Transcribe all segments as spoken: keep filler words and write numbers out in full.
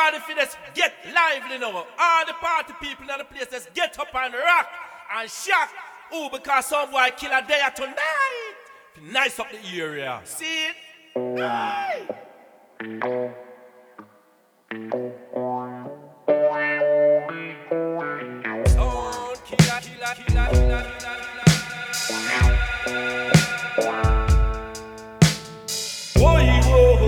party for this get lively now. All the party people in the place, let's get up and rock and shock. Oh, because some boy kill a day tonight. Nice up the area. See it? Aye. Oh, killer, killer, killer, killer, killer. Whoa, whoa.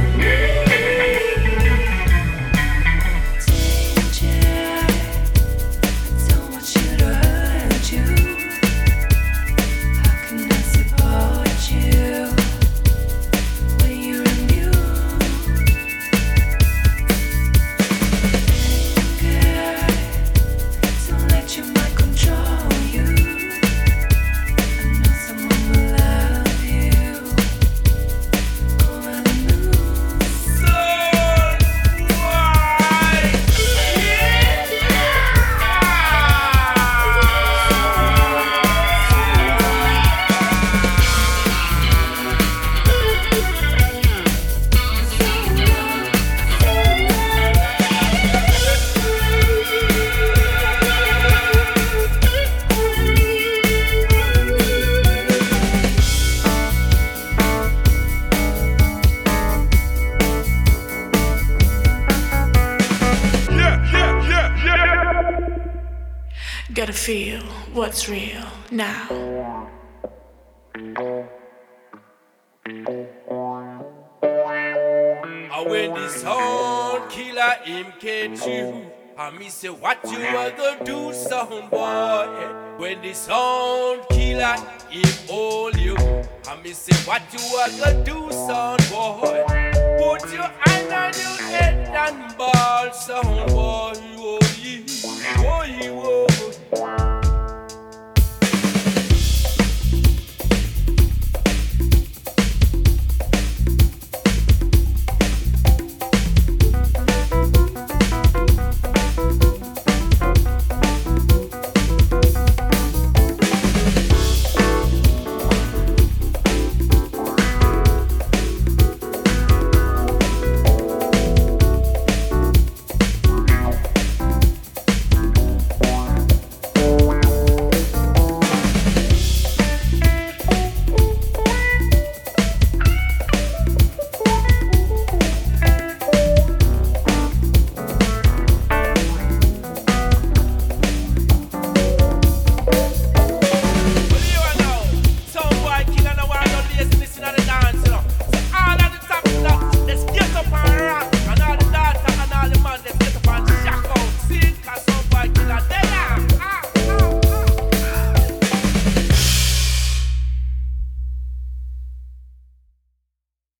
Control. feel what's real now. And when the sound killer him catch you, and me say what you are gonna do, sound boy. When the sound killer him hold you, and me say what you are gonna do, sound boy. Put your hand on your head and ball, sound boy. Oh, yeah. Oh, yeah. Oh.